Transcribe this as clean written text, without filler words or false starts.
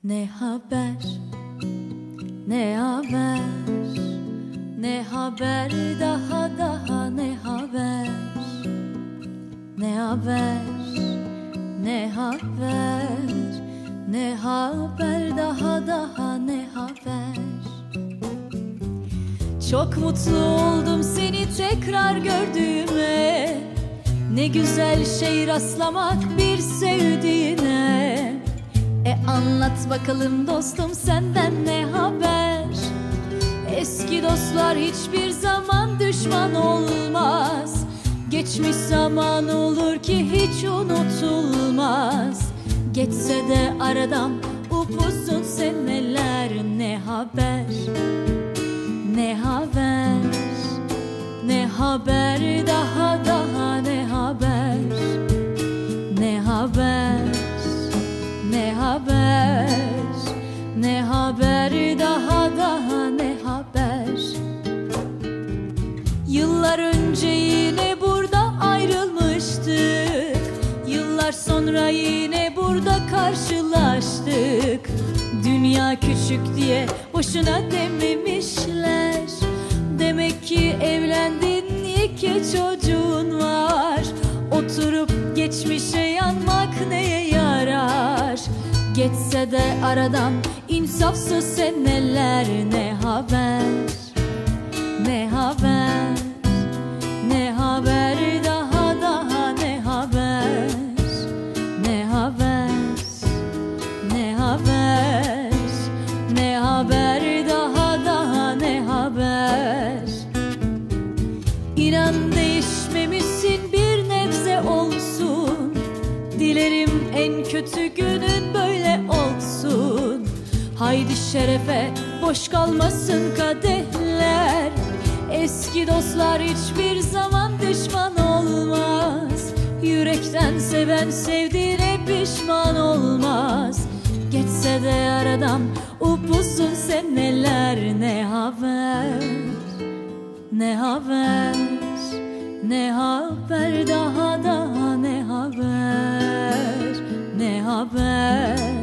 Ne haber, ne haber, ne haber, daha ne haber, ne haber, ne haber, ne haber, daha ne haber. Çok mutlu oldum seni tekrar gördüğüme. Ne güzel şey rastlamak bir sevdiğine. Anlat bakalım dostum, senden ne haber? Eski dostlar hiçbir zaman düşman olmaz. Geçmiş zaman olur ki hiç unutulmaz. Geçse de aradan upuzun seneler. Ne haber, ne haber, ne haber, daha ne haber, ne haber, ne haber, ne haber, daha ne haber. Yıllar önce yine burada ayrılmıştık. Yıllar sonra yine burada karşılaştık. Dünya küçük diye boşuna dememişler. Demek ki evlendin, iki çocuğun var. Oturup geçmişe yanmak neye yarar? Geçse de aradan insafsız seneler. Ne haber, ne haber, ne haber, daha ne haber, ne haber, ne haber, ne haber, daha ne haber. İnan değişmemişsin bir nebze olsun. Dilerim en kötü günün böyle olsun. Haydi şerefe boş kalmasın kadehler. Eski dostlar hiçbir zaman düşman olmaz. Yürekten seven sevdiğine pişman olmaz. Geçse de aradan upuzun seneler. Ne haber, ne haber, ne haber, daha ne haber, ne haber.